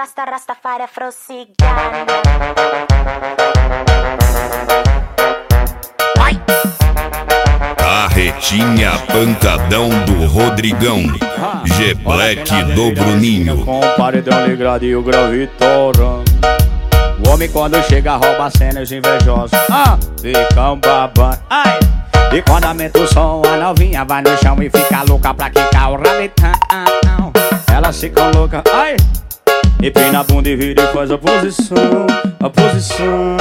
Rastafari Frossigano. Carretinha pancadão do Rodrigão, G-Black do Bruninho. Com o paredão ligado e o grau vitorando. O homem quando chega rouba cenas invejosos. Ficam babando. Ai. E quando aumenta o som, a novinha vai no chão e fica louca pra quicar o rabetão. Elas ficam loucas, ai. Empina a bunda e vira e faz a posição. A posição.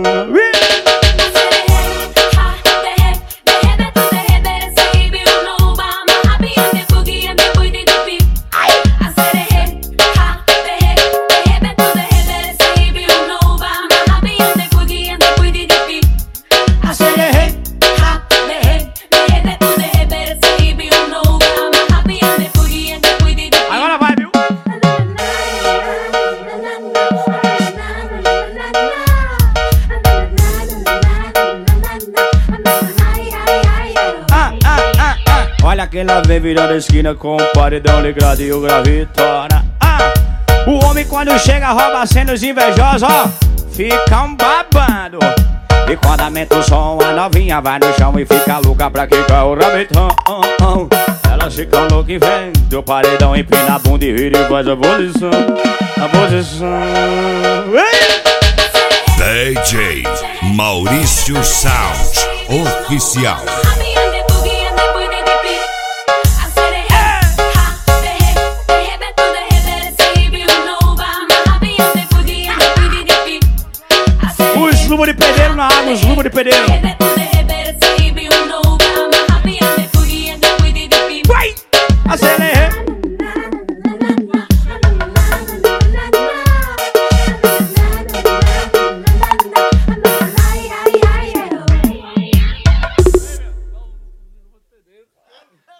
Olha quem lá vem virando a esquina com o paredão ligado e o gravitona. O homem quando chega rouba cenas invejosos, ficam babando. E quando aumenta o som, a novinha vai no chão e fica louca pra quicar o rabetão. Elas ficam loucas e vem do paredão, empina a bunda e vira e faz a posição. A posição. DJ Maurício Sound Oficial. Os luvos de pedreiro na água, os luvos de pedreiro.